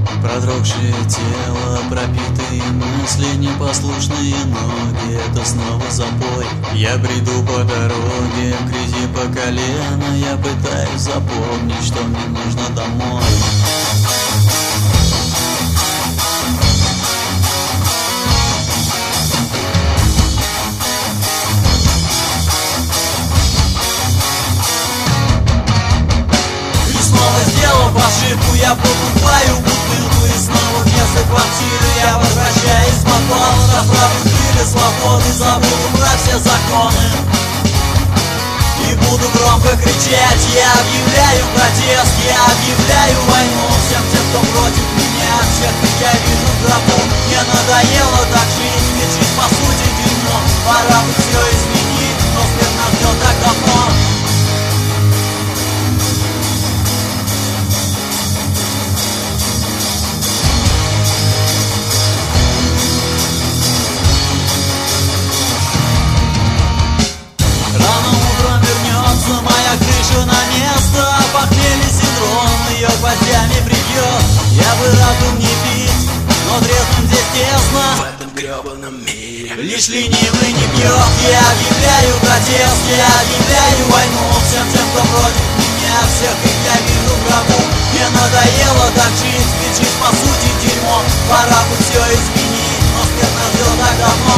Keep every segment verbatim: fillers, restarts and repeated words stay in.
Продрогшее тело, пропитые мысли, непослушные ноги — это снова запой. Я бреду по дороге, в грязи по колено. Я пытаюсь запомнить, что мне нужно домой. Сделав ошибку, я покупаю бутылку, и снова вместо квартиры я возвращаюсь в подвал. Расправив крылья свободы, забыл убрать все законы и буду громко кричать. Я объявляю протест, я объявляю войну всем тем, кто против меня. Всех я вижу в гробу. Мне надоело так жить, ведь жизнь по сути дерьмо. Пора бы все изменить, но смерть нас ждет так давно. Моя крыша на место, похмелье синдром ее гвоздями прибьет. Я бы рад был не пить, но трезвым здесь тесно в этом гребаном мире. Лишь ленивый не пьет. Я объявляю протест, я объявляю войну всем тем, кто против меня. Всех их я вижу в гробу. Мне надоело так жить, ведь жизнь по сути дерьмо. Пора бы все изменить, но смерть нас ждет так давно.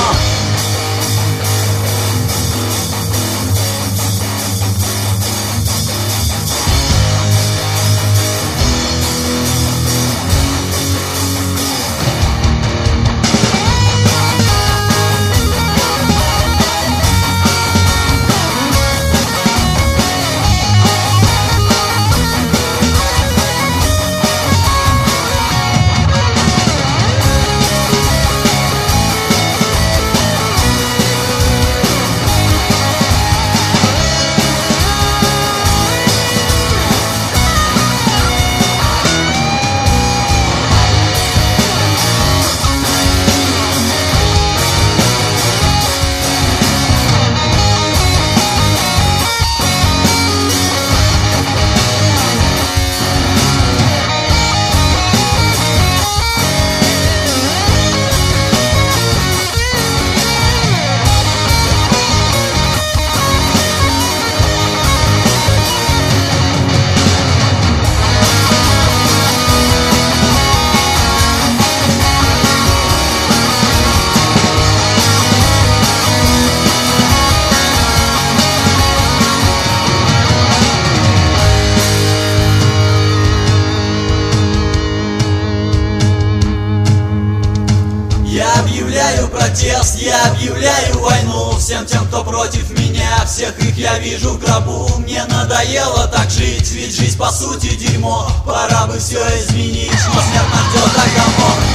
Я объявляю протест, я объявляю войну всем тем, кто против меня. Всех их я вижу в гробу. Мне надоело так жить, ведь жизнь по сути дерьмо. Пора бы все изменить, но смерть нас ждет так давно.